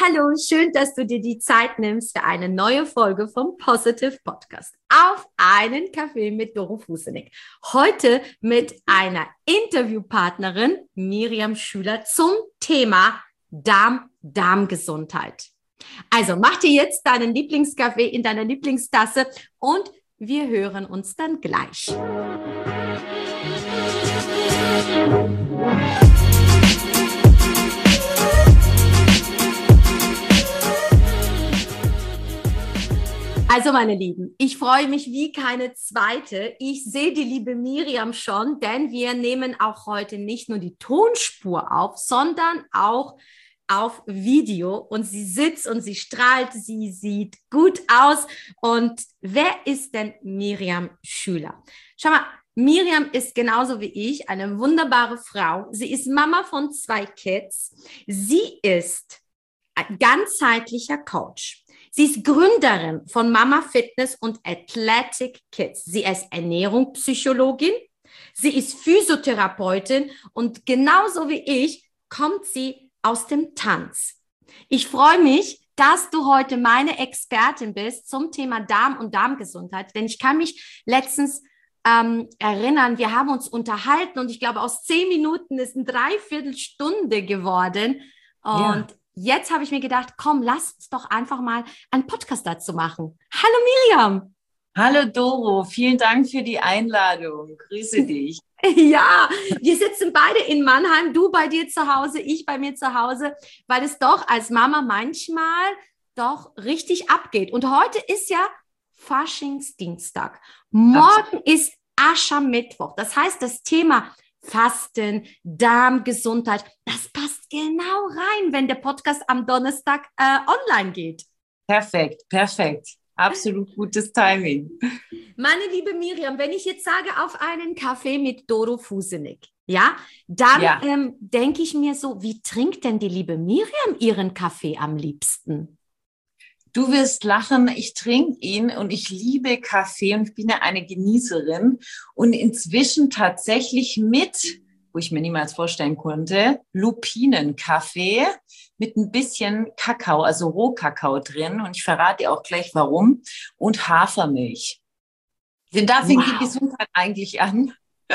Hallo, schön, dass du dir die Zeit nimmst für eine neue Folge vom Positive Podcast. Auf einen Kaffee mit Doro Fusenig. Heute mit einer Interviewpartnerin, Miriam Schüler, zum Thema Darmgesundheit. Also mach dir jetzt deinen Lieblingskaffee in deiner Lieblingstasse und wir hören uns dann gleich. Also meine Lieben, ich freue mich wie keine zweite. Ich sehe die liebe Miriam schon, denn wir nehmen auch heute nicht nur die Tonspur auf, sondern auch auf Video. Und sie sitzt und sie strahlt, sie sieht gut aus. Und wer ist denn Miriam Schüler? Schau mal, Miriam ist genauso wie ich eine wunderbare Frau. Sie ist Mama von 2 Kids. Sie ist ein ganzheitlicher Coach. Sie ist Gründerin von Mama Fitness und Athletic Kids. Sie ist Ernährungspsychologin, sie ist Physiotherapeutin und genauso wie ich kommt sie aus dem Tanz. Ich freue mich, dass du heute meine Expertin bist zum Thema Darm und Darmgesundheit, denn ich kann mich letztens erinnern, wir haben uns unterhalten und ich glaube, aus 10 Minuten ist eine Dreiviertelstunde geworden und jetzt habe ich mir gedacht, komm, lass uns doch einfach mal einen Podcast dazu machen. Hallo Miriam. Hallo Doro, vielen Dank für die Einladung. Grüße dich. Ja, wir sitzen beide in Mannheim, du bei dir zu Hause, ich bei mir zu Hause, weil es doch als Mama manchmal doch richtig abgeht. Und heute ist ja Faschingsdienstag. Morgen ist Aschermittwoch. Das heißt, das Thema Fasten, Darmgesundheit, das passt genau rein, wenn der Podcast am Donnerstag online geht. Perfekt. Absolut gutes Timing. Meine liebe Miriam, wenn ich jetzt sage, auf einen Kaffee mit Doro Fusenig, ja, dann denke ich mir so, wie trinkt denn die liebe Miriam ihren Kaffee am liebsten? Du wirst lachen, ich trinke ihn und ich liebe Kaffee und ich bin ja eine Genießerin und inzwischen tatsächlich mit, wo ich mir niemals vorstellen konnte, Lupinenkaffee mit ein bisschen Kakao, also Rohkakao drin und ich verrate dir auch gleich warum und Hafermilch. Denn da fängt die Gesundheit eigentlich an.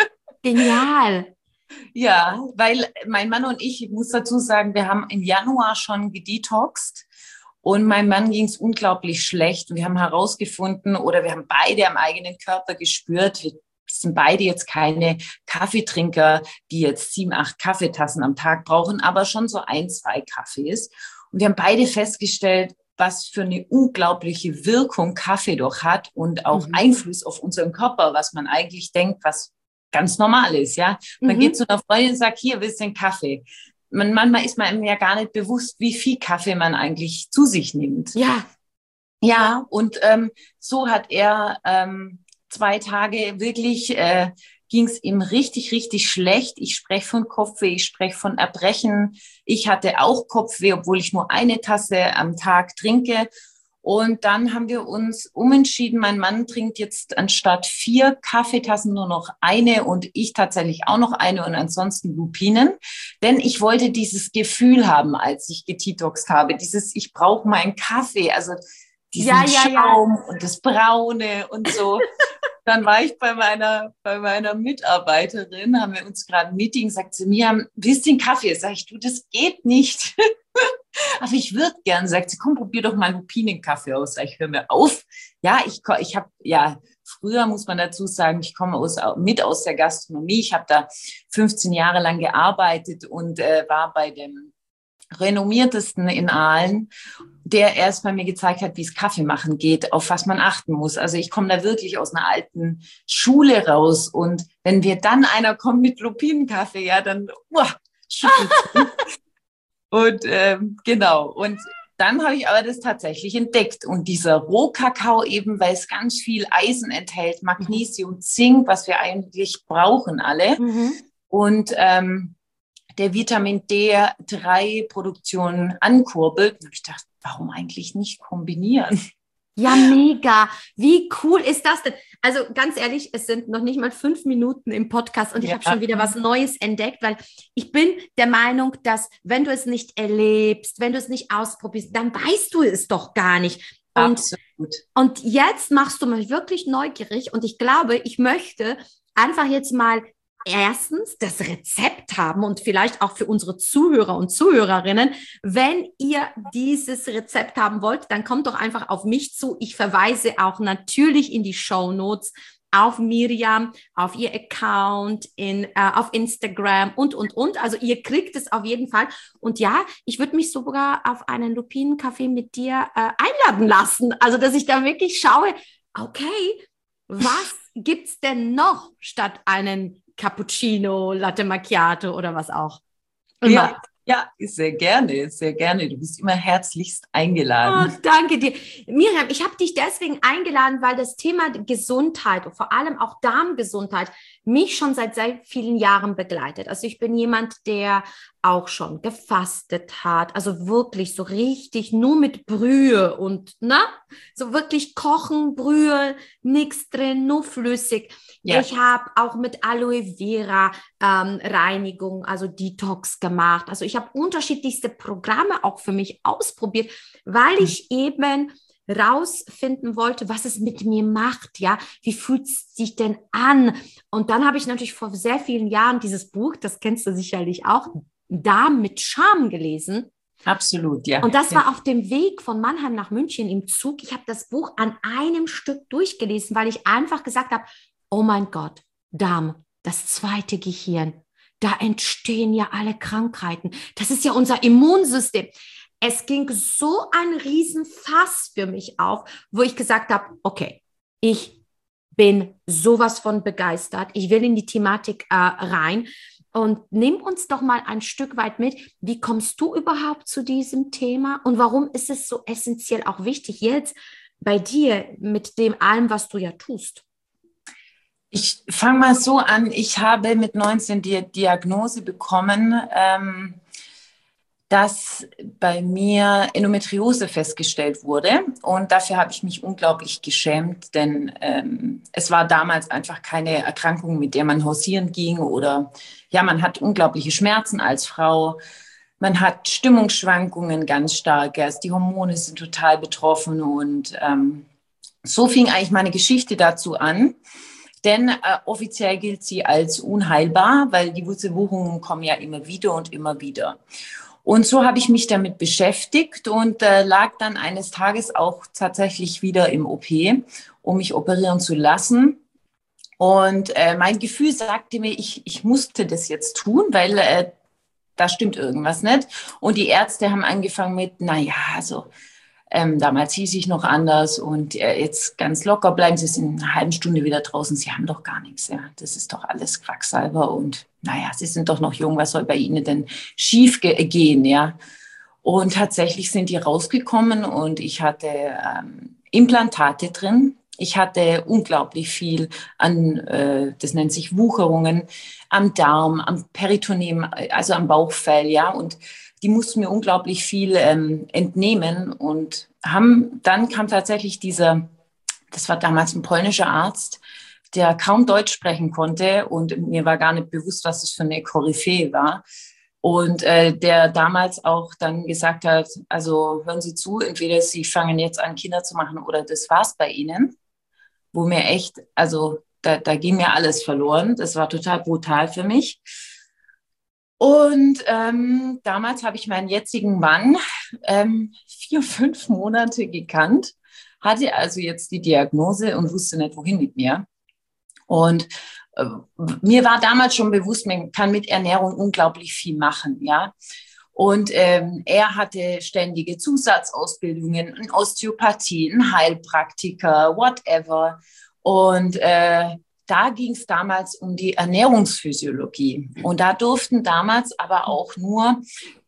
Genial. Ja, weil mein Mann und ich muss dazu sagen, wir haben im Januar schon gedetoxt. Und meinem Mann ging es unglaublich schlecht. Und wir haben herausgefunden oder wir haben beide am eigenen Körper gespürt, wir sind beide jetzt keine Kaffeetrinker, die jetzt 7, 8 Kaffeetassen am Tag brauchen, aber schon so 1, 2 Kaffees. Und wir haben beide festgestellt, was für eine unglaubliche Wirkung Kaffee doch hat und auch Einfluss auf unseren Körper, was man eigentlich denkt, was ganz normal ist. Ja, man geht zu einer Freundin und sagt, hier, willst du einen Kaffee? Manchmal ist man ja gar nicht bewusst, wie viel Kaffee man eigentlich zu sich nimmt. Ja, und so hat er 2 Tage wirklich, ging es ihm richtig, richtig schlecht. Ich spreche von Kopfweh, ich spreche von Erbrechen. Ich hatte auch Kopfweh, obwohl ich nur 1 Tasse am Tag trinke. Und dann haben wir uns umentschieden. Mein Mann trinkt jetzt anstatt 4 Kaffeetassen nur noch 1 und ich tatsächlich auch noch 1 und ansonsten Lupinen. Denn ich wollte dieses Gefühl haben, als ich gedetoxt habe. Ich brauche meinen Kaffee, also diesen Schaum und das Braune und so. Dann war ich bei meiner Mitarbeiterin, haben wir uns gerade ein Meeting, sagt sie mir, willst du einen Kaffee? Sag ich, du, das geht nicht. Aber ich würde gern, sagt sie, komm, probier doch mal Lupinenkaffee aus. Sag ich, hör mir auf. Ja, ich habe, früher muss man dazu sagen, ich komme aus der Gastronomie. Ich habe da 15 Jahre lang gearbeitet und war bei dem renommiertesten in Aalen, der erst mal mir gezeigt hat, wie es Kaffee machen geht, auf was man achten muss. Also ich komme da wirklich aus einer alten Schule raus und wenn wir dann einer kommt mit Lupinenkaffee, ja, dann schüttelt und genau. Und dann habe ich aber das tatsächlich entdeckt und dieser Rohkakao eben, weil es ganz viel Eisen enthält, Magnesium, Zink, was wir eigentlich brauchen alle und der Vitamin D3-Produktion ankurbelt. Und ich dachte, warum eigentlich nicht kombinieren? Ja, mega. Wie cool ist das denn? Also ganz ehrlich, es sind noch nicht mal 5 Minuten im Podcast und ich habe schon wieder was Neues entdeckt, weil ich bin der Meinung, dass wenn du es nicht erlebst, wenn du es nicht ausprobierst, dann weißt du es doch gar nicht. Absolut. Und jetzt machst du mich wirklich neugierig und ich glaube, ich möchte einfach jetzt mal erstens das Rezept haben und vielleicht auch für unsere Zuhörer und Zuhörerinnen. Wenn ihr dieses Rezept haben wollt, dann kommt doch einfach auf mich zu. Ich verweise auch natürlich in die Shownotes auf Miriam, auf ihr Account, auf Instagram und. Also ihr kriegt es auf jeden Fall. Und ja, ich würde mich sogar auf einen Lupinenkaffee mit dir einladen lassen. Also, dass ich da wirklich schaue, okay, was gibt's denn noch statt einen Cappuccino, Latte Macchiato oder was auch immer? Ja, sehr gerne, sehr gerne. Du bist immer herzlichst Oh, eingeladen. danke dir. Miriam, ich habe dich deswegen eingeladen, weil das Thema Gesundheit und vor allem auch Darmgesundheit mich schon seit sehr vielen Jahren begleitet. Also ich bin jemand, der auch schon gefastet hat, also wirklich so richtig nur mit Brühe und so wirklich kochen, Brühe, nichts drin, nur flüssig. Ja. Ich habe auch mit Aloe Vera Reinigung, also Detox gemacht. Also ich habe unterschiedlichste Programme auch für mich ausprobiert, weil ich eben rausfinden wollte, was es mit mir macht, ja, wie fühlt es sich denn an? Und dann habe ich natürlich vor sehr vielen Jahren dieses Buch, das kennst du sicherlich auch, Darm mit Charme gelesen. Absolut, ja. Und das war auf dem Weg von Mannheim nach München im Zug. Ich habe das Buch an einem Stück durchgelesen, weil ich einfach gesagt habe, oh mein Gott, Darm, das zweite Gehirn, da entstehen ja alle Krankheiten. Das ist ja unser Immunsystem. Es ging so ein Riesenfass für mich auf, wo ich gesagt habe, okay, ich bin sowas von begeistert. Ich will in die Thematik rein. Und nimm uns doch mal ein Stück weit mit. Wie kommst du überhaupt zu diesem Thema? Und warum ist es so essentiell auch wichtig jetzt bei dir mit dem allem, was du ja tust? Ich fange mal so an. Ich habe mit 19 die Diagnose bekommen, dass bei mir Endometriose festgestellt wurde. Und dafür habe ich mich unglaublich geschämt, denn es war damals einfach keine Erkrankung, mit der man hausieren ging. Oder ja, man hat unglaubliche Schmerzen als Frau. Man hat Stimmungsschwankungen ganz stark. Also die Hormone sind total betroffen. Und so fing eigentlich meine Geschichte dazu an. Denn offiziell gilt sie als unheilbar, weil die Wurzelwucherungen kommen ja immer wieder und immer wieder. Und so habe ich mich damit beschäftigt und lag dann eines Tages auch tatsächlich wieder im OP, um mich operieren zu lassen. Und mein Gefühl sagte mir, ich musste das jetzt tun, weil da stimmt irgendwas nicht. Und die Ärzte haben angefangen mit, naja, also damals hieß ich noch anders und jetzt ganz locker bleiben. Sie sind in einer halben Stunde wieder draußen. Sie haben doch gar nichts. Ja, das ist doch alles Quacksalber und naja, Sie sind doch noch jung. Was soll bei Ihnen denn schief gehen? Ja, und tatsächlich sind die rausgekommen und ich hatte Implantate drin. Ich hatte unglaublich viel an, das nennt sich Wucherungen, am Darm, am Peritoneum, also am Bauchfell, ja, und die mussten mir unglaublich viel entnehmen und dann kam tatsächlich das war damals ein polnischer Arzt, der kaum Deutsch sprechen konnte und mir war gar nicht bewusst, was das für eine Koryphäe war. Und der damals auch dann gesagt hat, also hören Sie zu, entweder Sie fangen jetzt an, Kinder zu machen oder das war's bei Ihnen, wo mir echt, also da ging mir alles verloren. Das war total brutal für mich. Und damals habe ich meinen jetzigen Mann 4, 5 Monate gekannt, hatte also jetzt die Diagnose und wusste nicht, wohin mit mir. Und mir war damals schon bewusst, man kann mit Ernährung unglaublich viel machen, ja. Und er hatte ständige Zusatzausbildungen in Osteopathie, ein Heilpraktiker, whatever. Und da ging es damals um die Ernährungsphysiologie. Und da durften damals aber auch nur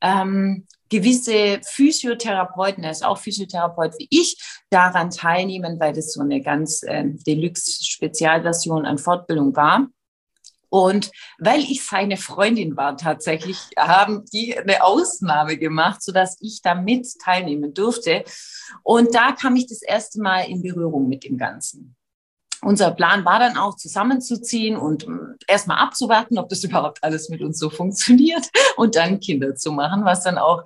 gewisse Physiotherapeuten, er ist auch Physiotherapeut wie ich, daran teilnehmen, weil das so eine ganz Deluxe-Spezialversion an Fortbildung war. Und weil ich seine Freundin war tatsächlich, haben die eine Ausnahme gemacht, sodass ich da mit teilnehmen durfte. Und da kam ich das erste Mal in Berührung mit dem Ganzen. Unser Plan war dann auch, zusammenzuziehen und erstmal abzuwarten, ob das überhaupt alles mit uns so funktioniert und dann Kinder zu machen, was dann auch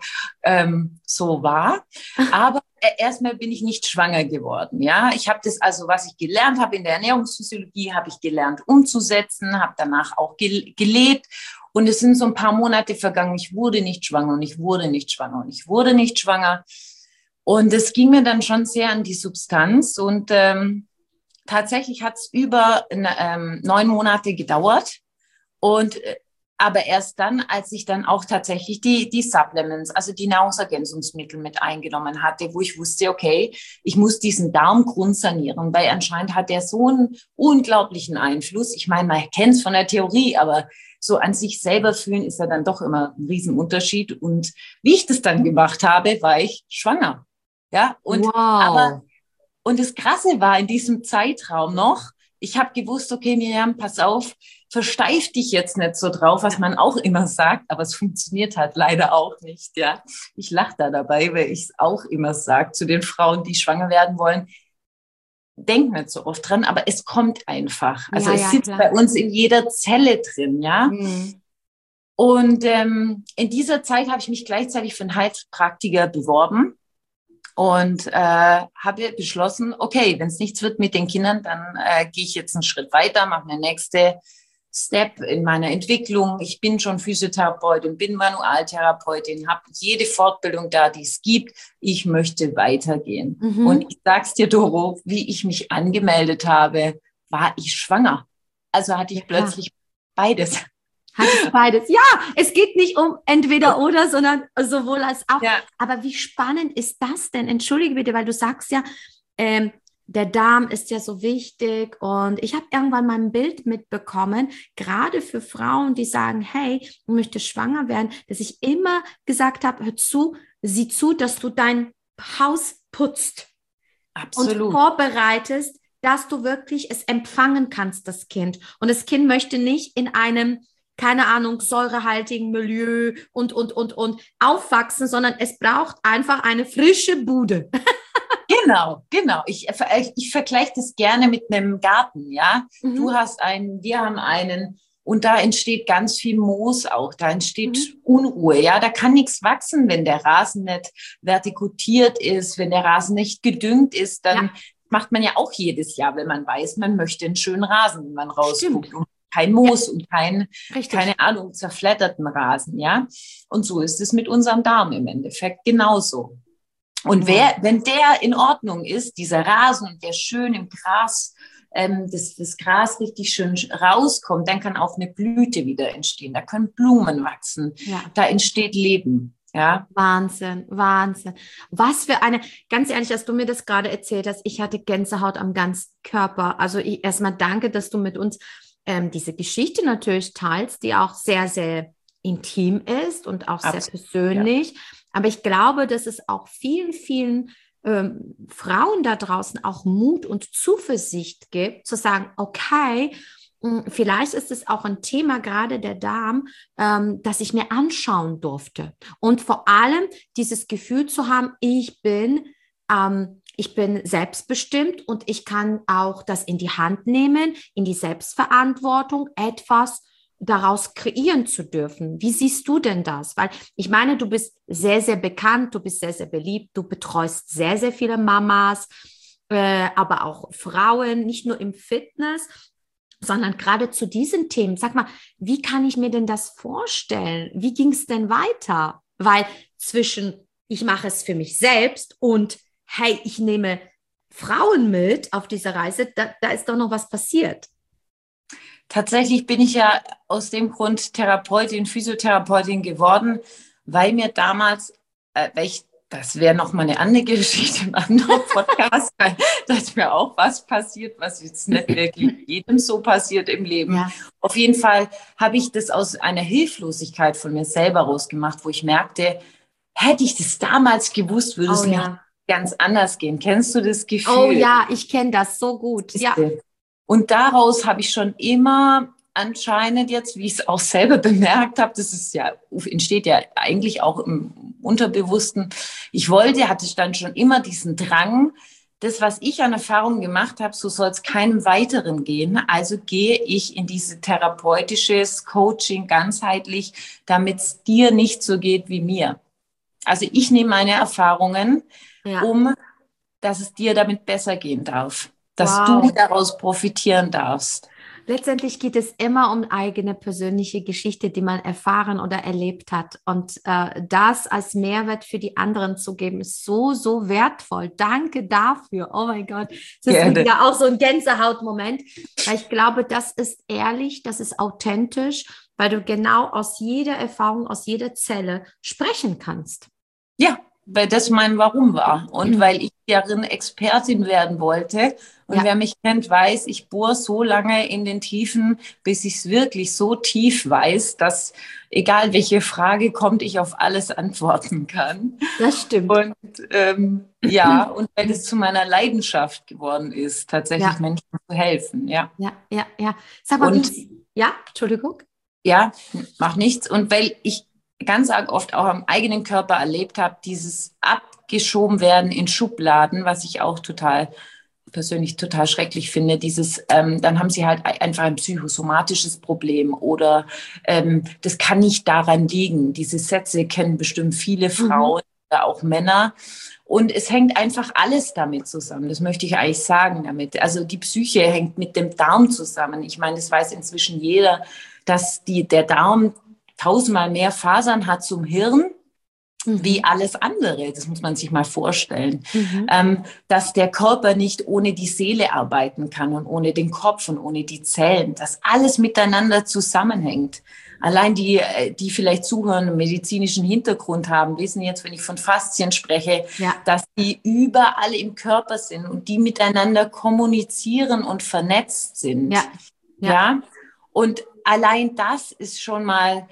so war. Aber erstmal bin ich nicht schwanger geworden. Ja, ich habe das also, was ich gelernt habe in der Ernährungsphysiologie, habe ich gelernt umzusetzen, habe danach auch gelebt. Und es sind so ein paar Monate vergangen. Ich wurde nicht schwanger und ich wurde nicht schwanger und ich wurde nicht schwanger. Und es ging mir dann schon sehr an die Substanz und tatsächlich hat es über 9 Monate gedauert und aber erst dann, als ich dann auch tatsächlich die Supplements, also die Nahrungsergänzungsmittel mit eingenommen hatte, wo ich wusste, okay, ich muss diesen Darm grundsanieren, weil anscheinend hat der so einen unglaublichen Einfluss. Ich meine, man kennt es von der Theorie, aber so an sich selber fühlen ist ja dann doch immer ein Riesenunterschied. Und wie ich das dann gemacht habe, war ich schwanger. Ja, und Wow. und das Krasse war in diesem Zeitraum noch, ich habe gewusst, okay, Miriam, pass auf, versteif dich jetzt nicht so drauf, was man auch immer sagt, aber es funktioniert halt leider auch nicht, ja. Ich lache da dabei, weil ich es auch immer sage zu den Frauen, die schwanger werden wollen. Denk nicht so oft dran, aber es kommt einfach. Also Ja, es ja, sitzt klar. bei uns in jeder Zelle drin, ja. Mhm. Und in dieser Zeit habe ich mich gleichzeitig für einen Heilpraktiker beworben. Und habe beschlossen, okay, wenn es nichts wird mit den Kindern, dann gehe ich jetzt einen Schritt weiter, mache eine nächste Step in meiner Entwicklung. Ich bin schon Physiotherapeutin, bin Manualtherapeutin, habe jede Fortbildung da, die es gibt. Ich möchte weitergehen. Und Mhm. ich sag's dir, Doro, wie ich mich angemeldet habe, war ich schwanger. Also hatte Ja, ich klar. plötzlich beides. Hattest du beides? Ja, es geht nicht um entweder oder, sondern sowohl als auch. Ja. Aber wie spannend ist das denn? Entschuldige bitte, weil du sagst ja, der Darm ist ja so wichtig. Und ich habe irgendwann mal ein Bild mitbekommen, gerade für Frauen, die sagen, hey, ich möchte schwanger werden, dass ich immer gesagt habe, hör zu, sieh zu, dass du dein Haus putzt und Absolut. vorbereitest, dass du wirklich es empfangen kannst, das Kind. Und das Kind möchte nicht in einem, keine Ahnung, säurehaltigen Milieu und aufwachsen, sondern es braucht einfach eine frische Bude. Genau, genau. Ich vergleiche das gerne mit einem Garten, ja. Du Mhm. hast einen, wir haben einen und da entsteht ganz viel Moos auch, da entsteht Mhm. Unruhe, ja. Da kann nichts wachsen, wenn der Rasen nicht vertikutiert ist, wenn der Rasen nicht gedüngt ist, dann Ja, macht man ja auch jedes Jahr, wenn man weiß, man möchte einen schönen Rasen, wenn man stimmt. rausguckt und kein Ja, Moos und richtig. keine Ahnung, zerfledderten Rasen, ja. Und so ist es mit unserem Darm im Endeffekt genauso. Und Wow. wenn der in Ordnung ist, dieser Rasen, der schön im Gras, das Gras richtig schön rauskommt, dann kann auch eine Blüte wieder entstehen. Da können Blumen wachsen. Ja. Da entsteht Leben. Ja, Wahnsinn, Wahnsinn. Was für eine, ganz ehrlich, als du mir das gerade erzählt hast, ich hatte Gänsehaut am ganzen Körper. Also erstmal danke, dass du mit uns diese Geschichte natürlich teilst, die auch sehr, sehr intim ist und auch sehr absolut. Ja. persönlich. Aber ich glaube, dass es auch vielen, vielen Frauen da draußen auch Mut und Zuversicht gibt, zu sagen, okay, vielleicht ist es auch ein Thema, gerade der Darm, das ich mir anschauen durfte. Und vor allem dieses Gefühl zu haben, ich bin selbstbestimmt und ich kann auch das in die Hand nehmen, in die Selbstverantwortung, etwas daraus kreieren zu dürfen. Wie siehst du denn das? Weil ich meine, du bist sehr, sehr bekannt, du bist sehr, sehr beliebt, du betreust sehr, sehr viele Mamas, aber auch Frauen, nicht nur im Fitness, sondern gerade zu diesen Themen. Sag mal, wie kann ich mir denn das vorstellen? Wie ging es denn weiter? Weil zwischen, ich mache es für mich selbst und, hey, ich nehme Frauen mit auf dieser Reise, da ist doch noch was passiert. Tatsächlich bin ich ja aus dem Grund Therapeutin, Physiotherapeutin geworden, weil mir damals, das wäre noch mal eine andere Geschichte im anderen Podcast, weil da ist mir auch was passiert, was jetzt nicht wirklich jedem so passiert im Leben. Ja. Auf jeden Fall habe ich das aus einer Hilflosigkeit von mir selber rausgemacht, wo ich merkte, hätte ich das damals gewusst, würde es Oh mir ja. ganz anders gehen. Kennst du das Oh Gefühl? ja, ich kenne das so gut. Ja. Und daraus habe ich schon immer anscheinend jetzt, wie ich es auch selber bemerkt habe, das ist ja, entsteht ja eigentlich auch im Unterbewussten. Hatte ich dann schon immer diesen Drang, das, was ich an Erfahrungen gemacht habe, so soll es keinem weiteren gehen. Also gehe ich in diese therapeutisches Coaching ganzheitlich, damit es dir nicht so geht wie mir. Also ich nehme meine Erfahrungen, dass es dir damit besser gehen darf, dass du daraus profitieren darfst. Letztendlich geht es immer um eigene persönliche Geschichte, die man erfahren oder erlebt hat. Und das als Mehrwert für die anderen zu geben, ist so, so wertvoll. Danke dafür. Oh mein Gott. Das ist wieder auch so ein Gänsehautmoment. Weil ich glaube, das ist ehrlich, das ist authentisch, weil du genau aus jeder Erfahrung, aus jeder Zelle sprechen kannst. Ja, weil das mein Warum war und weil ich darin Expertin werden wollte. Und wer mich kennt, weiß, ich bohre so lange in den Tiefen, bis ich es wirklich so tief weiß, dass egal welche Frage kommt, ich auf alles antworten kann. Das stimmt. Und und weil es zu meiner Leidenschaft geworden ist, tatsächlich Menschen zu helfen. Ja. Sag mal, Entschuldigung. Ja, macht nichts. Und weil ich ganz arg oft auch am eigenen Körper erlebt habe, dieses abgeschoben werden in Schubladen, was ich auch persönlich total schrecklich finde, dann haben sie halt einfach ein psychosomatisches Problem oder das kann nicht daran liegen. Diese Sätze kennen bestimmt viele Frauen oder auch Männer. Und es hängt einfach alles damit zusammen. Das möchte ich eigentlich sagen damit. Also die Psyche hängt mit dem Darm zusammen. Ich meine, das weiß inzwischen jeder, dass der Darm 1000-mal mehr Fasern hat zum Hirn wie alles andere. Das muss man sich mal vorstellen. Dass der Körper nicht ohne die Seele arbeiten kann und ohne den Kopf und ohne die Zellen. Dass alles miteinander zusammenhängt. Allein die vielleicht zuhören, einen medizinischen Hintergrund haben, wissen jetzt, wenn ich von Faszien spreche, dass die überall im Körper sind und die miteinander kommunizieren und vernetzt sind. Ja. Und allein das ist schon mal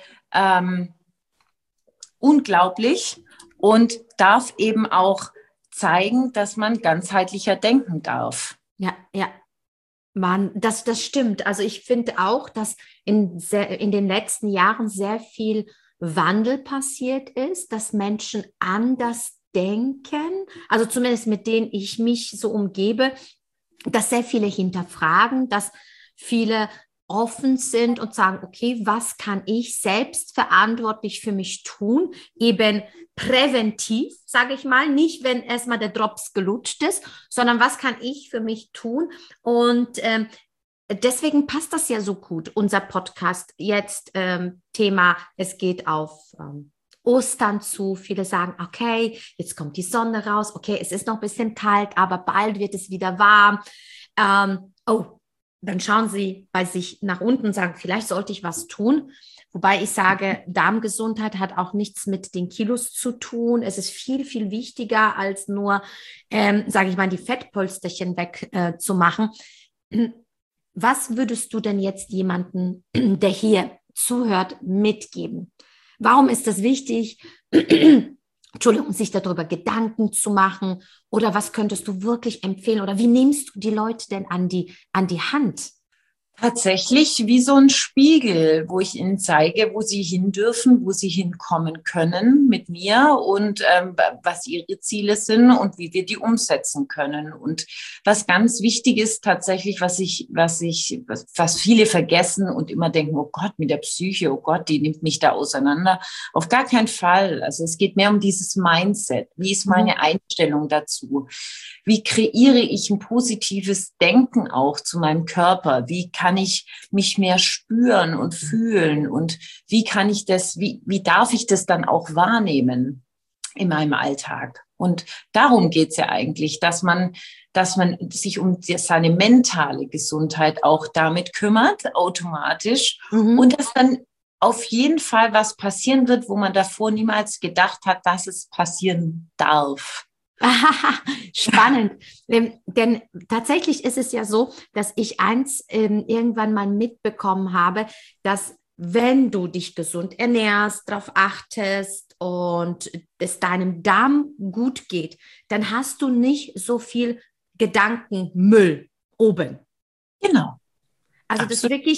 unglaublich und darf eben auch zeigen, dass man ganzheitlicher denken darf. Mann, das stimmt. Also ich finde auch, dass in den letzten Jahren sehr viel Wandel passiert ist, dass Menschen anders denken, also zumindest mit denen ich mich so umgebe, dass sehr viele hinterfragen, dass viele offen sind und sagen, okay, was kann ich selbst verantwortlich für mich tun, eben präventiv, sage ich mal, nicht, wenn erstmal der Drops gelutscht ist, sondern was kann ich für mich tun und deswegen passt das ja so gut, unser Podcast jetzt Thema, es geht auf Ostern zu. Viele sagen, okay, jetzt kommt die Sonne raus, okay, es ist noch ein bisschen kalt, aber bald wird es wieder warm. Dann schauen sie bei sich nach unten und sagen, vielleicht sollte ich was tun. Wobei ich sage, Darmgesundheit hat auch nichts mit den Kilos zu tun. Es ist viel, viel wichtiger, als nur, sage ich mal, die Fettpolsterchen wegzumachen. Was würdest du denn jetzt jemandem, der hier zuhört, mitgeben? Warum ist das wichtig? Entschuldigung, sich darüber Gedanken zu machen oder was könntest du wirklich empfehlen oder wie nimmst du die Leute denn an die Hand? Tatsächlich wie so ein Spiegel, wo ich ihnen zeige, wo sie hin dürfen, wo sie hinkommen können mit mir und was ihre Ziele sind und wie wir die umsetzen können. Und was ganz wichtig ist tatsächlich, was viele vergessen und immer denken, oh Gott, mit der Psyche, oh Gott, die nimmt mich da auseinander. Auf gar keinen Fall. Also es geht mehr um dieses Mindset. Wie ist meine Einstellung dazu? Wie kreiere ich ein positives Denken auch zu meinem Körper? Wie kann ich mich mehr spüren und fühlen? Und wie darf ich das dann auch wahrnehmen in meinem Alltag? Und darum geht's ja eigentlich, dass man sich um seine mentale Gesundheit auch damit kümmert, automatisch. Und dass dann auf jeden Fall was passieren wird, wo man davor niemals gedacht hat, dass es passieren darf. Spannend, denn tatsächlich ist es ja so, dass ich eins irgendwann mal mitbekommen habe, dass wenn du dich gesund ernährst, darauf achtest und es deinem Darm gut geht, dann hast du nicht so viel Gedankenmüll oben. Genau. Also das wirklich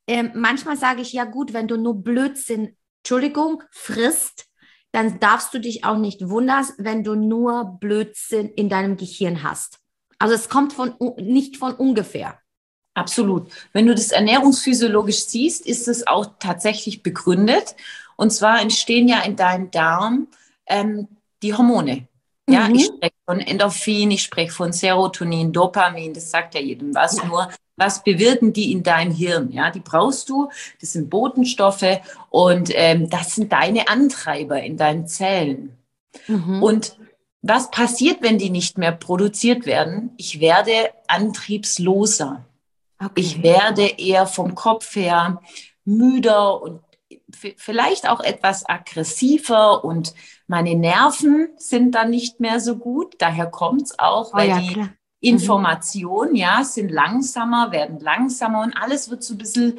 manchmal sage ich, ja gut, wenn du nur Blödsinn, Entschuldigung, frisst, dann darfst du dich auch nicht wundern, wenn du nur Blödsinn in deinem Gehirn hast. Also es kommt nicht von ungefähr. Absolut. Wenn du das ernährungsphysiologisch siehst, ist es auch tatsächlich begründet. Und zwar entstehen ja in deinem Darm die Hormone. Ja, ich Mhm. spreche von Endorphin, ich spreche von Serotonin, Dopamin, das sagt ja jedem was. Ja. Nur, was bewirken die in deinem Hirn? Ja, die brauchst du, das sind Botenstoffe und das sind deine Antreiber in deinen Zellen. Mhm. Und was passiert, wenn die nicht mehr produziert werden? Ich werde antriebsloser. Ich Okay. werde eher vom Kopf her müder und vielleicht auch etwas aggressiver und meine Nerven sind dann nicht mehr so gut. Daher kommt es auch, Oh weil ja, die klar. Mhm. Informationen, ja, sind langsamer, werden langsamer und alles wird so ein bisschen,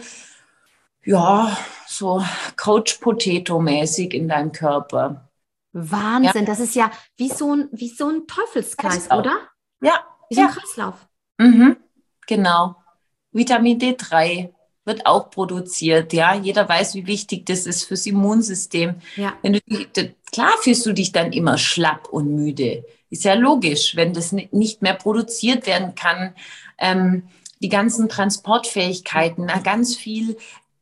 ja, so Couch Potato mäßig in deinem Körper. Ja, Wahnsinn, das ist ja wie so ein Teufelskreis, Kreislauf. oder? Ja, Wie so ein ja. Kreislauf. Mhm, genau. Vitamin D3 wird auch produziert. Ja, jeder weiß, wie wichtig das ist fürs Immunsystem. Ja. Wenn du, klar fühlst du dich dann immer schlapp und müde. Ist ja logisch, wenn das nicht mehr produziert werden kann. Die ganzen Transportfähigkeiten, ganz viel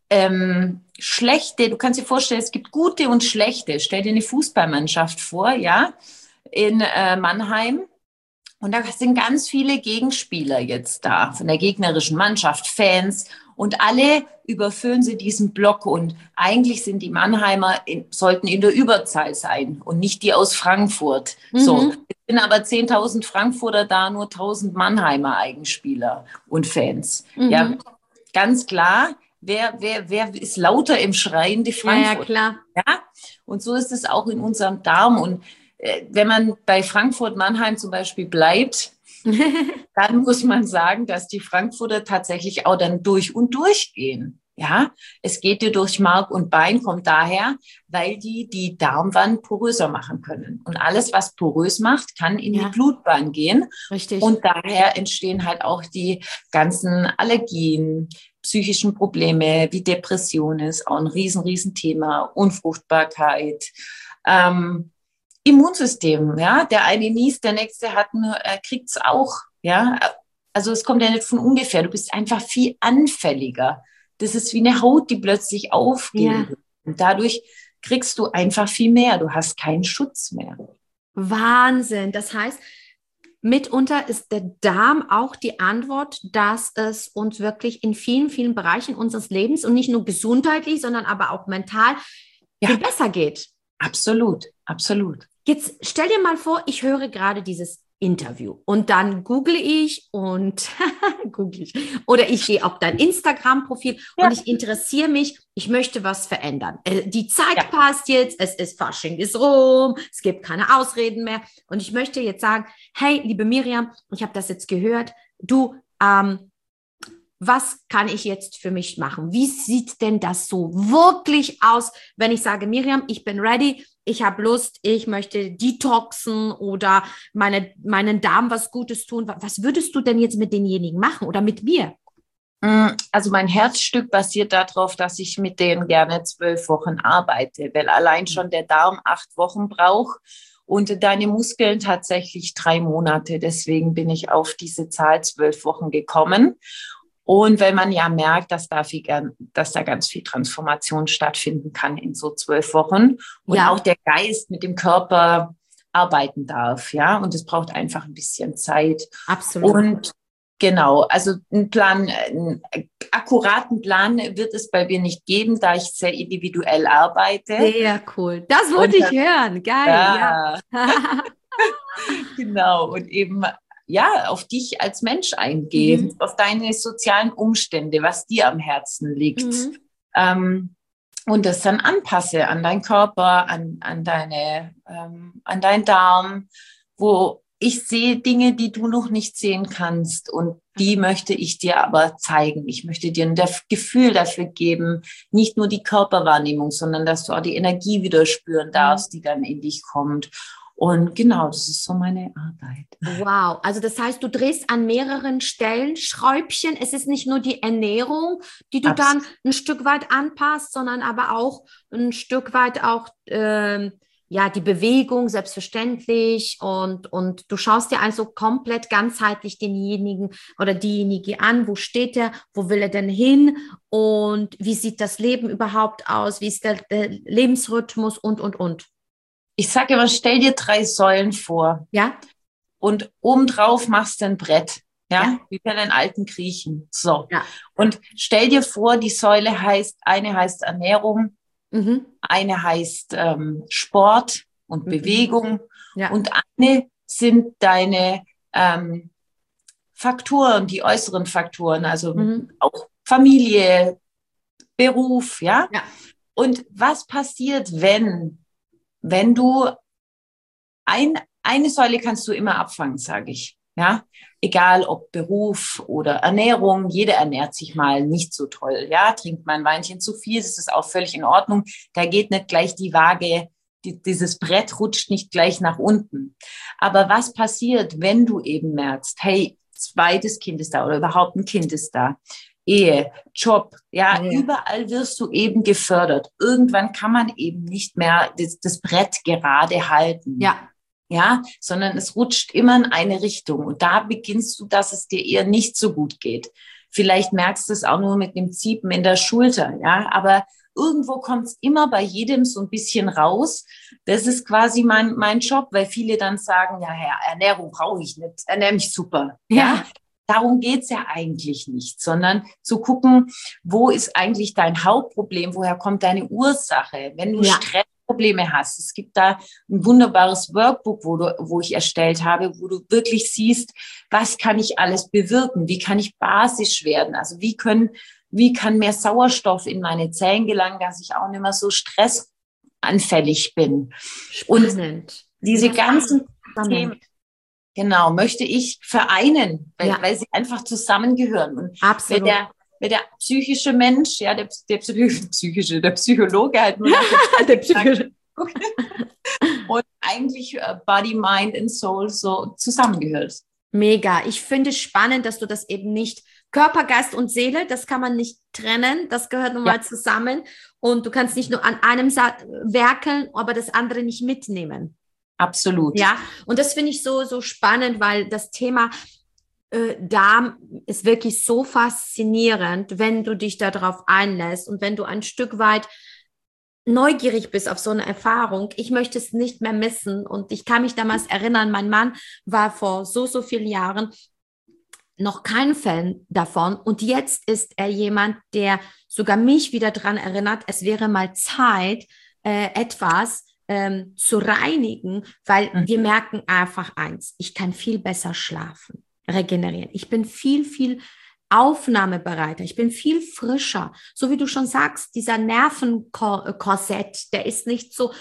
schlechte. Du kannst dir vorstellen, es gibt gute und schlechte. Stell dir eine Fußballmannschaft vor, ja, in Mannheim. Und da sind ganz viele Gegenspieler jetzt da, von der gegnerischen Mannschaft, Fans. Und alle überfüllen sie diesen Block. Und eigentlich sind die Mannheimer, sollten in der Überzahl sein und nicht die aus Frankfurt. So, Mhm. es sind aber 10.000 Frankfurter da, nur 1.000 Mannheimer Eigenspieler und Fans. Ja, Mhm. ganz klar, wer ist lauter im Schreien? Die Ja, ja, Frankfurter. klar. Ja, und so ist es auch in unserem Darm. Und wenn man bei Frankfurt-Mannheim zum Beispiel bleibt, dann muss man sagen, dass die Frankfurter tatsächlich auch dann durch und durch gehen. Ja, es geht dir durch Mark und Bein, kommt daher, weil die Darmwand poröser machen können. Und alles, was porös macht, kann in die Ja, Blutbahn gehen. richtig. Und daher entstehen halt auch die ganzen Allergien, psychischen Probleme wie Depression ist auch ein riesen Thema, Unfruchtbarkeit. Ähm, Immunsystem, ja, der eine niest, der nächste kriegt es auch, ja, also es kommt ja nicht von ungefähr, du bist einfach viel anfälliger. Das ist wie eine Haut, die plötzlich aufgeht Ja, und dadurch kriegst du einfach viel mehr, du hast keinen Schutz mehr. Wahnsinn. Das heißt, mitunter ist der Darm auch die Antwort, dass es uns wirklich in vielen Bereichen unseres Lebens und nicht nur gesundheitlich, sondern aber auch mental viel Ja, besser geht. absolut, absolut. Jetzt stell dir mal vor, ich höre gerade dieses Interview und dann google ich und google ich oder ich gehe auf dein Instagram-Profil und Ja, ich interessiere mich, ich möchte was verändern. Die ja. Zeit passt jetzt, es ist Fasching ist rum, es gibt keine Ausreden mehr und ich möchte jetzt sagen, hey, liebe Miriam, ich habe das jetzt gehört, du, was kann ich jetzt für mich machen? Wie sieht denn das so wirklich aus, wenn ich sage, Miriam, ich bin ready, ich habe Lust, ich möchte detoxen oder meinen Darm was Gutes tun. Was würdest du denn jetzt mit denjenigen machen oder mit mir? Also mein Herzstück basiert darauf, dass ich mit denen gerne 12 Wochen arbeite, weil allein schon der Darm 8 Wochen braucht und deine Muskeln tatsächlich 3 Monate. Deswegen bin ich auf diese Zahl 12 Wochen gekommen. Und weil man ja merkt, dass da ganz viel Transformation stattfinden kann in so 12 Wochen und auch Ja, der Geist mit dem Körper arbeiten darf, ja. Und es braucht einfach ein bisschen Zeit. absolut. Und genau, also einen akkuraten Plan wird es bei mir nicht geben, da ich sehr individuell arbeite. Sehr cool. Das wollte Und ich hören. Geil, ja. ja, genau, und eben ja, auf dich als Mensch eingehen, Mhm. auf deine sozialen Umstände, was dir am Herzen liegt. Mhm. Ähm, und das dann anpasse an deinen Körper, an deinen Darm, wo ich sehe Dinge, die du noch nicht sehen kannst und die möchte ich dir aber zeigen. Ich möchte dir ein Gefühl dafür geben, nicht nur die Körperwahrnehmung, sondern dass du auch die Energie wieder spüren Mhm. darfst, die dann in dich kommt. Und genau, das ist so meine Arbeit. Wow, also das heißt, du drehst an mehreren Stellen Schräubchen. Es ist nicht nur die Ernährung, die du dann ein Stück weit anpasst, sondern aber auch ein Stück weit auch ja, die Bewegung, selbstverständlich. Und du schaust dir also komplett ganzheitlich denjenigen oder diejenige an. Wo steht er? Wo will er denn hin? Und wie sieht das Leben überhaupt aus? Wie ist der Lebensrhythmus und? Ich sage immer, stell dir 3 Säulen vor. Ja? Und obendrauf machst du ein Brett, Ja. wie bei den alten Griechen. So. Ja. Und stell dir vor, die Säule eine heißt Ernährung, Mhm. eine heißt Sport und Bewegung Ja. und eine sind deine Faktoren, die äußeren Faktoren, also auch Familie, Beruf, ja. Und was passiert, wenn du eine Säule kannst du immer abfangen, sage ich. Ja, egal ob Beruf oder Ernährung, jeder ernährt sich mal nicht so toll. Ja, trinkt man ein Weinchen zu viel, das ist auch völlig in Ordnung. Da geht nicht gleich die Waage, dieses Brett rutscht nicht gleich nach unten. Aber was passiert, wenn du eben merkst, hey, zweites Kind ist da oder überhaupt ein Kind ist da, Ehe, Job, überall wirst du eben gefördert. Irgendwann kann man eben nicht mehr das Brett gerade halten. Ja, sondern es rutscht immer in eine Richtung. Und da beginnst du, dass es dir eher nicht so gut geht. Vielleicht merkst du es auch nur mit dem Ziepen in der Schulter, ja, aber irgendwo kommt es immer bei jedem so ein bisschen raus. Das ist quasi mein Job, weil viele dann sagen, ja, Ernährung brauche ich nicht, ernähre mich super. Ja. Darum geht's ja eigentlich nicht, sondern zu gucken, wo ist eigentlich dein Hauptproblem, woher kommt deine Ursache, wenn du Stressprobleme hast. Es gibt da ein wunderbares Workbook, wo ich erstellt habe, wo du wirklich siehst, was kann ich alles bewirken, wie kann ich basisch werden, also wie kann mehr Sauerstoff in meine Zellen gelangen, dass ich auch nicht mehr so stressanfällig bin. Spannend. Und diese ganzen Themen, genau, möchte ich vereinen, weil sie einfach zusammengehören. Und absolut. Wenn der psychische Mensch, der Psychologe halt nur der Psychologe. und eigentlich Body, Mind and Soul so zusammengehört. Mega. Ich finde es spannend, dass du das eben nicht Körper, Geist und Seele, das kann man nicht trennen, das gehört nun mal zusammen. Und du kannst nicht nur an einem werkeln, aber das andere nicht mitnehmen. Absolut. Ja, und das finde ich so spannend, weil das Thema Darm ist wirklich so faszinierend, wenn du dich darauf einlässt und wenn du ein Stück weit neugierig bist auf so eine Erfahrung. Ich möchte es nicht mehr missen. Und ich kann mich damals erinnern, mein Mann war vor so vielen Jahren noch kein Fan davon. Und jetzt ist er jemand, der sogar mich wieder daran erinnert, es wäre mal Zeit, etwas zu reinigen, weil wir merken einfach eins, ich kann viel besser schlafen, regenerieren. Ich bin viel aufnahmebereiter, ich bin viel frischer. So wie du schon sagst, dieser Nervenkorsett, der ist nicht so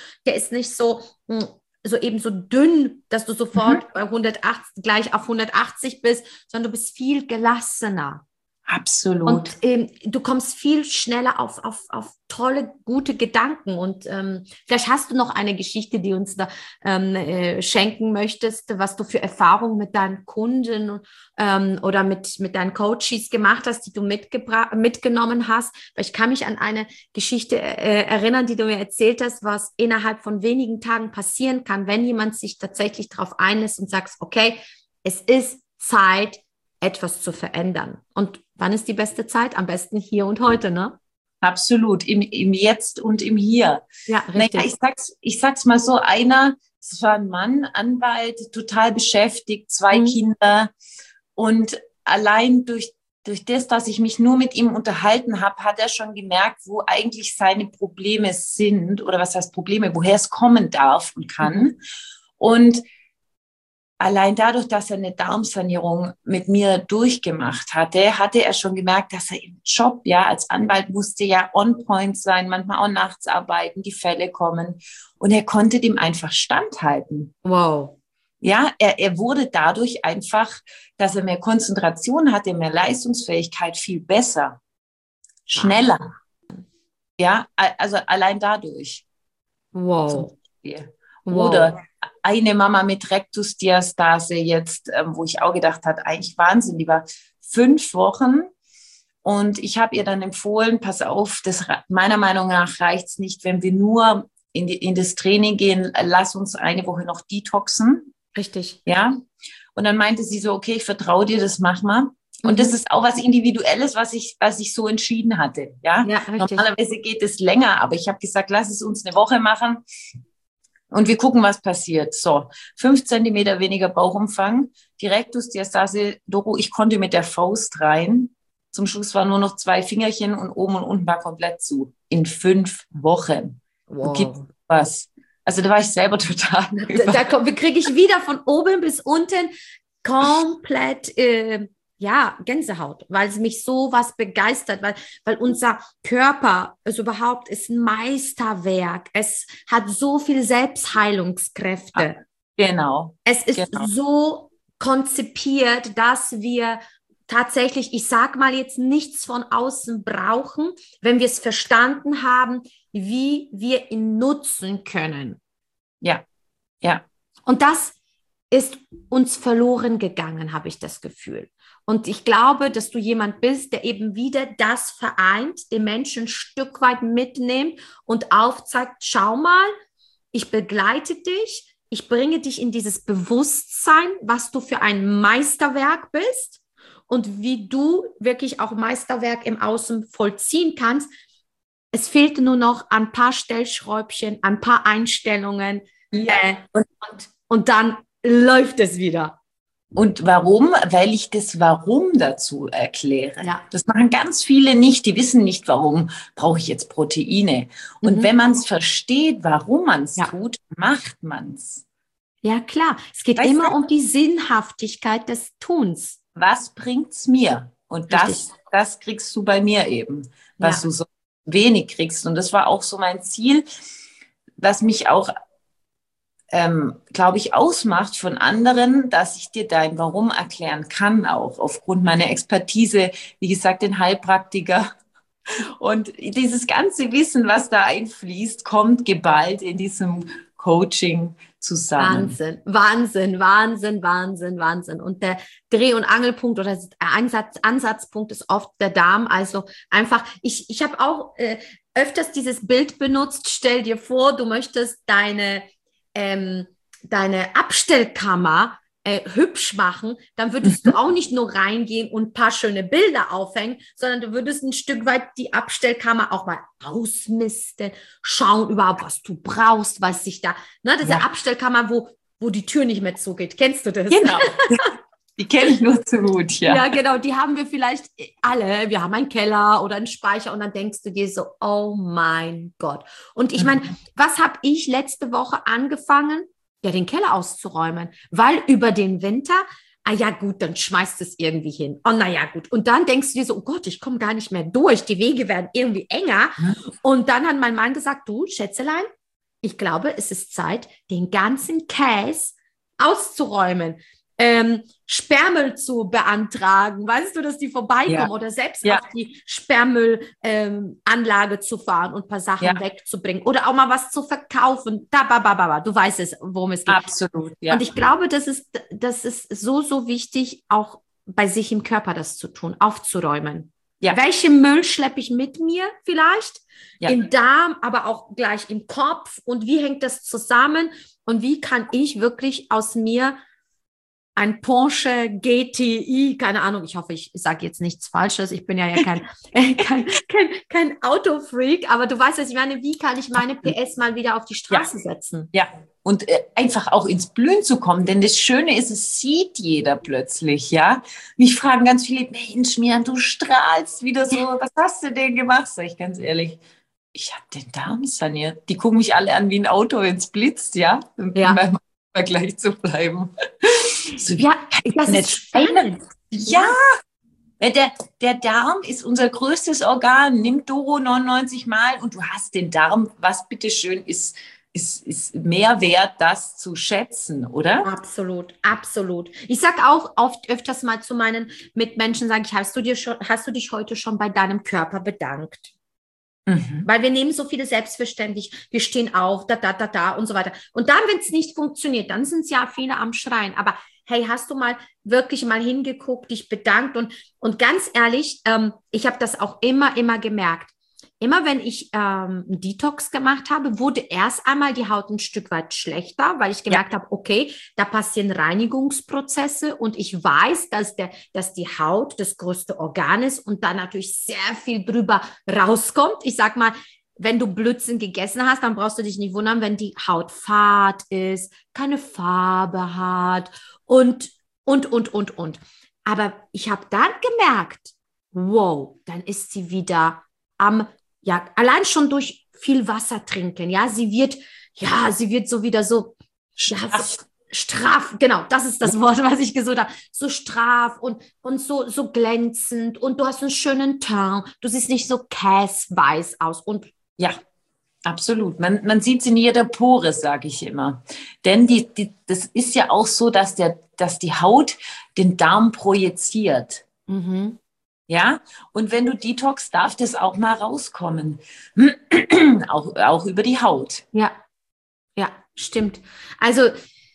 eben so dünn, dass du sofort bei 180 gleich auf 180 bist, sondern du bist viel gelassener. Absolut. Und du kommst viel schneller auf tolle, gute Gedanken. Und vielleicht hast du noch eine Geschichte, die uns da schenken möchtest, was du für Erfahrungen mit deinen Kunden oder mit deinen Coaches gemacht hast, die du mitgenommen hast. Weil ich kann mich an eine Geschichte erinnern, die du mir erzählt hast, was innerhalb von wenigen Tagen passieren kann, wenn jemand sich tatsächlich darauf einlässt und sagt, okay, es ist Zeit, etwas zu verändern. Und wann ist die beste Zeit? Am besten hier und heute, ne? Absolut, im Jetzt und im Hier. Ja, richtig. Naja, ich sag's mal so, es war ein Mann, Anwalt, total beschäftigt, 2 Kinder. Und allein durch das, dass ich mich nur mit ihm unterhalten habe, hat er schon gemerkt, wo eigentlich seine Probleme sind oder was heißt Probleme, woher es kommen darf und kann. Und allein dadurch, dass er eine Darmsanierung mit mir durchgemacht hatte, hatte er schon gemerkt, dass er im Job, als Anwalt musste on point sein, manchmal auch nachts arbeiten, die Fälle kommen. Und er konnte dem einfach standhalten. Wow. Ja, er wurde dadurch einfach, dass er mehr Konzentration hatte, mehr Leistungsfähigkeit, viel besser, schneller. Ja, also allein dadurch. Wow. Oder eine Mama mit Rektusdiastase jetzt, wo ich auch gedacht habe, eigentlich Wahnsinn, die war 5 Wochen. Und ich habe ihr dann empfohlen, pass auf, meiner Meinung nach reicht es nicht, wenn wir nur in das Training gehen, lass uns eine Woche noch detoxen. Richtig. Ja. Und dann meinte sie so, okay, ich vertraue dir, das mach mal. Und das ist auch was Individuelles, was ich so entschieden hatte. Ja, normalerweise geht es länger, aber ich habe gesagt, lass es uns eine Woche machen und wir gucken, was passiert. So, 5 Zentimeter weniger Bauchumfang, die Rektusdiastase, Doro, ich konnte mit der Faust rein. Zum Schluss waren nur noch 2 Fingerchen und oben und unten war komplett zu. In 5 Wochen. Wow. Gibt's was? Also da war ich selber total. Da kriege ich wieder von oben bis unten komplett Gänsehaut, weil es mich so was begeistert, weil unser Körper überhaupt ist ein Meisterwerk. Es hat so viel Selbstheilungskräfte. Genau. Es ist so konzipiert, dass wir tatsächlich, ich sag mal jetzt nichts von außen brauchen, wenn wir es verstanden haben, wie wir ihn nutzen können. Ja, ja. Und das ist uns verloren gegangen, habe ich das Gefühl. Und ich glaube, dass du jemand bist, der eben wieder das vereint, den Menschen ein Stück weit mitnimmt und aufzeigt, schau mal, ich begleite dich, ich bringe dich in dieses Bewusstsein, was du für ein Meisterwerk bist und wie du wirklich auch Meisterwerk im Außen vollziehen kannst. Es fehlte nur noch ein paar Stellschräubchen, ein paar Einstellungen und dann läuft es wieder. Und warum? Weil ich das Warum dazu erkläre. Ja. Das machen ganz viele nicht. Die wissen nicht, warum brauche ich jetzt Proteine. Und wenn man es versteht, warum man es tut, macht man es. Ja, klar. Es geht immer um die Sinnhaftigkeit des Tuns. Was bringt's mir? Und das kriegst du bei mir eben, was du so wenig kriegst. Und das war auch so mein Ziel, was mich auch glaube ich, ausmacht von anderen, dass ich dir dein Warum erklären kann, auch aufgrund meiner Expertise, wie gesagt, den Heilpraktiker. Und dieses ganze Wissen, was da einfließt, kommt geballt in diesem Coaching zusammen. Wahnsinn. Und der Dreh- und Angelpunkt oder der Ansatzpunkt ist oft der Darm. Also einfach, ich habe auch öfters dieses Bild benutzt. Stell dir vor, du möchtest deine Abstellkammer hübsch machen, dann würdest du auch nicht nur reingehen und ein paar schöne Bilder aufhängen, sondern du würdest ein Stück weit die Abstellkammer auch mal ausmisten, schauen überhaupt, was du brauchst, was sich da, diese Abstellkammer, wo die Tür nicht mehr zugeht. Kennst du das? Genau. Die kenne ich nur zu gut, ja. Ja, genau, die haben wir vielleicht alle. Wir haben einen Keller oder einen Speicher und dann denkst du dir so, oh mein Gott. Und ich meine, was habe ich letzte Woche angefangen? Ja, den Keller auszuräumen, weil über den Winter, ja gut, dann schmeißt es irgendwie hin. Oh, naja, gut. Und dann denkst du dir so, oh Gott, ich komme gar nicht mehr durch. Die Wege werden irgendwie enger. Und dann hat mein Mann gesagt, du, Schätzelein, ich glaube, es ist Zeit, den ganzen Käse auszuräumen. Sperrmüll zu beantragen, weißt du, dass die vorbeikommen oder selbst auf die Sperrmüllanlage zu fahren und ein paar Sachen wegzubringen oder auch mal was zu verkaufen. Du weißt es, worum es geht. Absolut, ja. Und ich glaube, das ist so wichtig, auch bei sich im Körper das zu tun, aufzuräumen. Ja. Welchen Müll schleppe ich mit mir vielleicht? Ja. Im Darm, aber auch gleich im Kopf. Und wie hängt das zusammen? Und wie kann ich wirklich aus mir ein Porsche GTI, keine Ahnung, ich hoffe, ich sage jetzt nichts Falsches, ich bin ja kein Autofreak, aber du weißt, was ich meine, wie kann ich meine PS mal wieder auf die Straße setzen? Ja, und einfach auch ins Blühen zu kommen, denn das Schöne ist, es sieht jeder plötzlich, ja. Mich fragen ganz viele, Mensch, Mian, du strahlst wieder so, was hast du denn gemacht? Sag ich ganz ehrlich, ich habe den Darm saniert. Die gucken mich alle an wie ein Auto, wenn es blitzt, ja. Beim Vergleich zu bleiben. So, das ist spannend. Ja, der Darm ist unser größtes Organ. Nimm Doro 99 Mal und du hast den Darm, was bitteschön ist mehr wert, das zu schätzen, oder? Absolut, absolut. Ich sage auch oft öfters mal zu meinen Mitmenschen, hast du dich heute schon bei deinem Körper bedankt? Mhm. Weil wir nehmen so viele selbstverständlich, wir stehen auf, da und so weiter. Und dann, wenn es nicht funktioniert, dann sind es ja viele am Schreien. Aber hey, hast du mal wirklich mal hingeguckt, dich bedankt und ganz ehrlich, ich habe das auch immer gemerkt. Immer wenn ich einen Detox gemacht habe, wurde erst einmal die Haut ein Stück weit schlechter, weil ich gemerkt habe, okay, da passieren Reinigungsprozesse und ich weiß, dass die Haut das größte Organ ist und da natürlich sehr viel drüber rauskommt. Ich sag mal, wenn du Blödsinn gegessen hast, dann brauchst du dich nicht wundern, wenn die Haut fad ist, keine Farbe hat und. Aber ich habe dann gemerkt, wow, dann ist sie wieder am, ja, allein schon durch viel Wasser trinken, sie wird so wieder so, ja, Straff. so straff, genau, das ist das Wort, was ich gesucht habe, so straff und so glänzend und du hast einen schönen Teint, du siehst nicht so käsweiß aus und Ja, absolut. Man sieht es in jeder Pore, sage ich immer. Denn das ist ja auch so, dass die Haut den Darm projiziert. mhm. Ja, und wenn du Detox, darf das auch mal rauskommen. Auch über die Haut. Ja, ja, stimmt. Also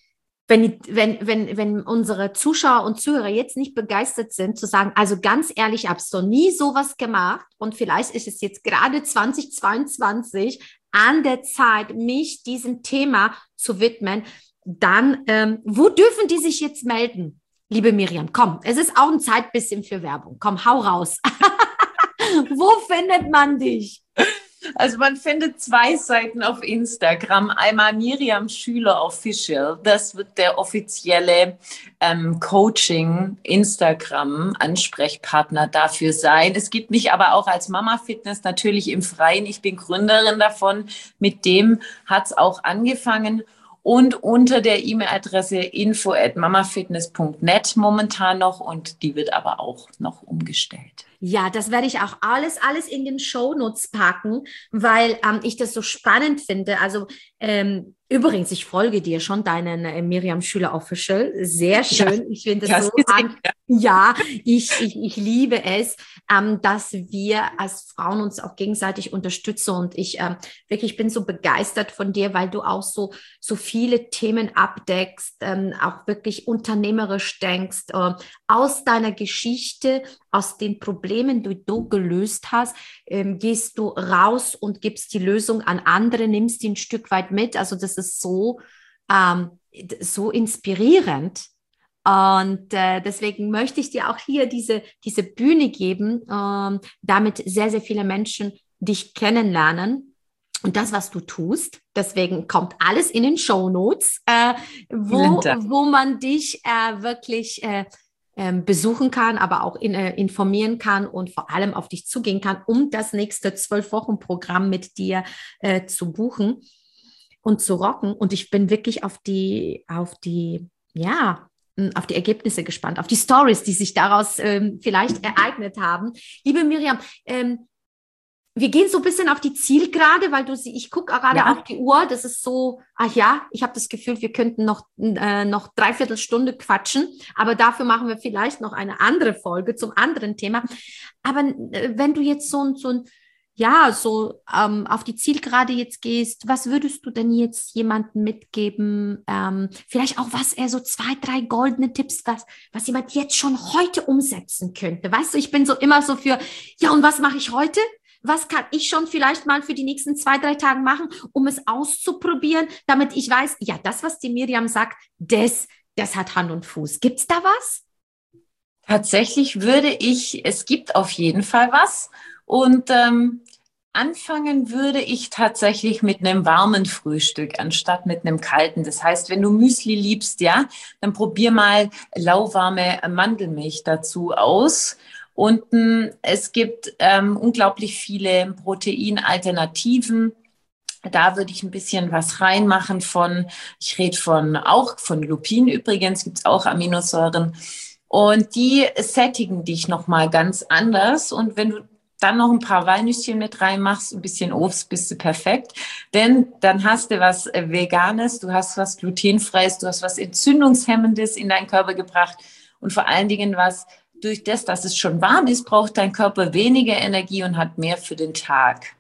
wenn unsere Zuschauer und Zuhörer jetzt nicht begeistert sind, zu sagen, also ganz ehrlich, ich habe so nie sowas gemacht und vielleicht ist es jetzt gerade 2022 an der Zeit, mich diesem Thema zu widmen, dann wo dürfen die sich jetzt melden? Liebe Miriam, komm, es ist auch ein Zeit bisschen für Werbung. Komm, hau raus. Wo findet man dich? Also man findet 2 Seiten auf Instagram. Einmal Miriam Schüler Official. Das wird der offizielle Coaching Instagram Ansprechpartner dafür sein. Es gibt mich aber auch als Mama Fitness natürlich im Freien. Ich bin Gründerin davon. Mit dem hat es auch angefangen. Und unter der E-Mail-Adresse info@mamafitness.net momentan noch. Und die wird aber auch noch umgestellt. Ja, das werde ich auch alles in den Shownotes packen, weil ich das so spannend finde. Also übrigens, ich folge dir schon, deinen Miriam Schüler Official. Sehr schön. Ich finde es so an. Ja, ich liebe es, dass wir als Frauen uns auch gegenseitig unterstützen. Und ich wirklich bin so begeistert von dir, weil du auch so viele Themen abdeckst, auch wirklich unternehmerisch denkst, aus deiner Geschichte, aus den Problemen, die du gelöst hast, gehst du raus und gibst die Lösung an andere, nimmst die ein Stück weit mit. Also das ist so inspirierend. Und deswegen möchte ich dir auch hier diese Bühne geben, damit sehr viele Menschen dich kennenlernen. Und das, was du tust, deswegen kommt alles in den Shownotes, wo man dich wirklich besuchen kann, aber auch informieren kann und vor allem auf dich zugehen kann, um das nächste 12-Wochen-Programm mit dir zu buchen und zu rocken. Und ich bin wirklich auf die Ergebnisse gespannt, auf die Stories, die sich daraus vielleicht ereignet haben. Liebe Miriam, wir gehen so ein bisschen auf die Zielgerade, weil ich gucke gerade auf die Uhr, das ist so, ich habe das Gefühl, wir könnten noch 3/4 Stunde quatschen, aber dafür machen wir vielleicht noch eine andere Folge zum anderen Thema. Aber wenn du jetzt auf die Zielgerade jetzt gehst, was würdest du denn jetzt jemandem mitgeben? Vielleicht auch, was er so 2, 3 goldene Tipps, was jemand jetzt schon heute umsetzen könnte. Weißt du, ich bin so immer so für, ja, und was mache ich heute? Was kann ich schon vielleicht mal für die nächsten 2, 3 Tage machen, um es auszuprobieren, damit ich weiß, ja, das, was die Miriam sagt, das hat Hand und Fuß. Gibt's da was? Tatsächlich es gibt auf jeden Fall was. Und anfangen würde ich tatsächlich mit einem warmen Frühstück anstatt mit einem kalten. Das heißt, wenn du Müsli liebst, ja, dann probier mal lauwarme Mandelmilch dazu aus. Und es gibt unglaublich viele Proteinalternativen. Da würde ich ein bisschen was reinmachen ich rede auch von Lupin übrigens, gibt es auch Aminosäuren. Und die sättigen dich nochmal ganz anders. Und wenn du dann noch ein paar Walnüsschen mit reinmachst, ein bisschen Obst, bist du perfekt. Denn dann hast du was Veganes, du hast was Glutenfreies, du hast was Entzündungshemmendes in deinen Körper gebracht und vor allen Dingen durch das, dass es schon warm ist, braucht dein Körper weniger Energie und hat mehr für den Tag.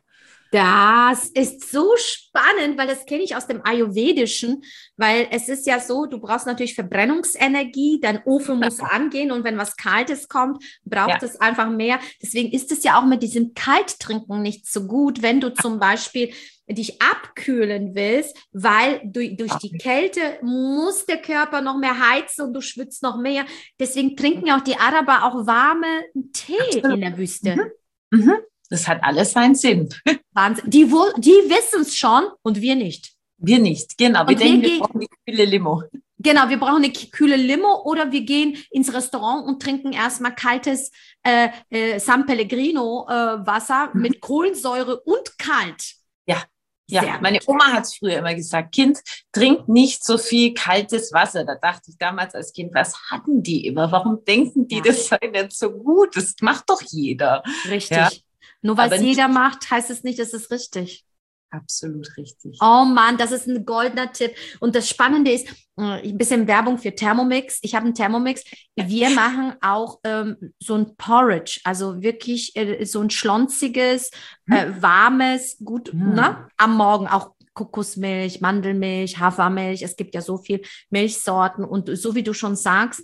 Das ist so spannend, weil das kenne ich aus dem Ayurvedischen, weil es ist ja so, du brauchst natürlich Verbrennungsenergie, dein Ofen muss angehen und wenn was Kaltes kommt, braucht es einfach mehr. Deswegen ist es ja auch mit diesem Kalttrinken nicht so gut, wenn du zum Beispiel dich abkühlen willst, weil durch die Kälte muss der Körper noch mehr heizen und du schwitzt noch mehr. Deswegen trinken ja auch die Araber auch warmen Tee in der Wüste. Das hat alles seinen Sinn. Wahnsinn. Die wissen es schon und wir nicht. Wir nicht, genau. Wir denken, wir brauchen eine kühle Limo. Genau, wir brauchen eine kühle Limo oder wir gehen ins Restaurant und trinken erstmal kaltes San Pellegrino Wasser mit Kohlensäure und kalt. Ja, meine Oma hat es früher immer gesagt, Kind, trink nicht so viel kaltes Wasser. Da dachte ich damals als Kind, was hatten die immer? Warum denken die, das sei nicht so gut? Das macht doch jeder. Richtig. Ja? Nur weil es jeder macht, heißt es nicht, es ist richtig. Absolut richtig. Oh Mann, das ist ein goldener Tipp. Und das Spannende ist, ein bisschen Werbung für Thermomix. Ich habe einen Thermomix. Wir machen auch so ein Porridge, also wirklich so ein schlonziges, warmes, gut, ne? Am Morgen auch Kokosmilch, Mandelmilch, Hafermilch. Es gibt ja so viel Milchsorten und so wie du schon sagst,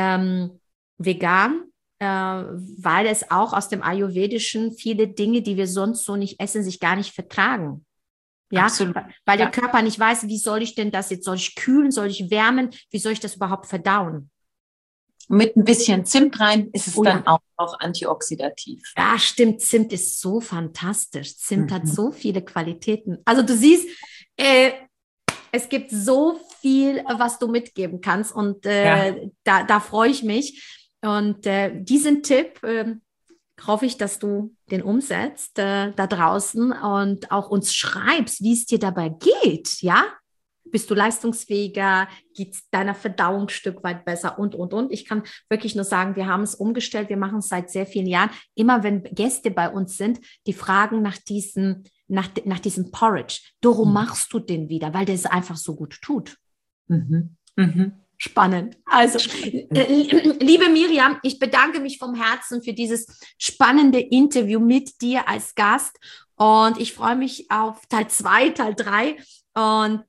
vegan. Weil es auch aus dem Ayurvedischen viele Dinge, die wir sonst so nicht essen, sich gar nicht vertragen. Ja, absolut. Weil der Körper nicht weiß, wie soll ich denn das jetzt, soll ich kühlen, soll ich wärmen, wie soll ich das überhaupt verdauen? Mit ein bisschen Zimt rein ist es dann auch antioxidativ. Ja, stimmt, Zimt ist so fantastisch. Zimt hat so viele Qualitäten. Also du siehst, es gibt so viel, was du mitgeben kannst und da freue ich mich. Und diesen Tipp hoffe ich, dass du den umsetzt da draußen und auch uns schreibst, wie es dir dabei geht, ja? Bist du leistungsfähiger? Geht es deiner Verdauung ein Stück weit besser? Und. Ich kann wirklich nur sagen, wir haben es umgestellt. Wir machen es seit sehr vielen Jahren. Immer wenn Gäste bei uns sind, die fragen nach diesem Porridge. Doro, machst du den wieder? Weil der es einfach so gut tut. Spannend. Also, liebe Miriam, ich bedanke mich vom Herzen für dieses spannende Interview mit dir als Gast und ich freue mich auf Teil 2, Teil 3 und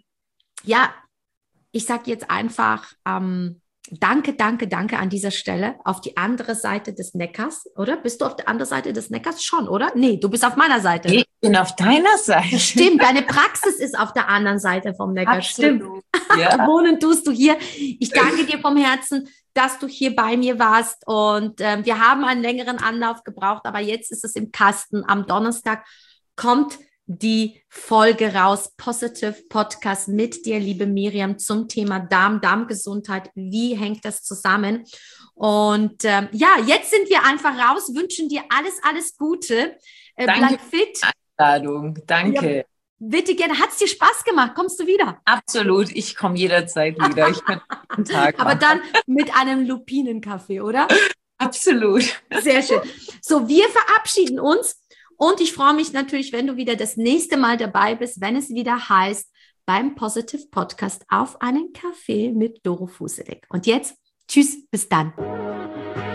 ich sage jetzt einfach danke an dieser Stelle auf die andere Seite des Neckars, oder? Bist du auf der anderen Seite des Neckars schon, oder? Nee, du bist auf meiner Seite. Ich bin auf deiner Seite. Stimmt, deine Praxis ist auf der anderen Seite vom Neckar. Absolut. Stimmt. Ja. Wohnen tust du hier. Ich danke dir vom Herzen, dass du hier bei mir warst und wir haben einen längeren Anlauf gebraucht, aber jetzt ist es im Kasten. Am Donnerstag kommt die Folge raus, Positive Podcast mit dir, liebe Miriam, zum Thema Darmgesundheit. Wie hängt das zusammen? Und jetzt sind wir einfach raus, wünschen dir alles Gute. Danke bleib fit. für die Einladung. Danke. Ja, bitte gerne. Hat es dir Spaß gemacht? Kommst du wieder? Absolut. Ich komme jederzeit wieder. Ich kann jeden Tag Aber machen. dann mit einem Lupinenkaffee, oder? Absolut. Sehr schön. So, wir verabschieden uns. Und ich freue mich natürlich, wenn du wieder das nächste Mal dabei bist, wenn es wieder heißt, beim Positive Podcast auf einen Kaffee mit Doro Fuselik. Und jetzt, tschüss, bis dann.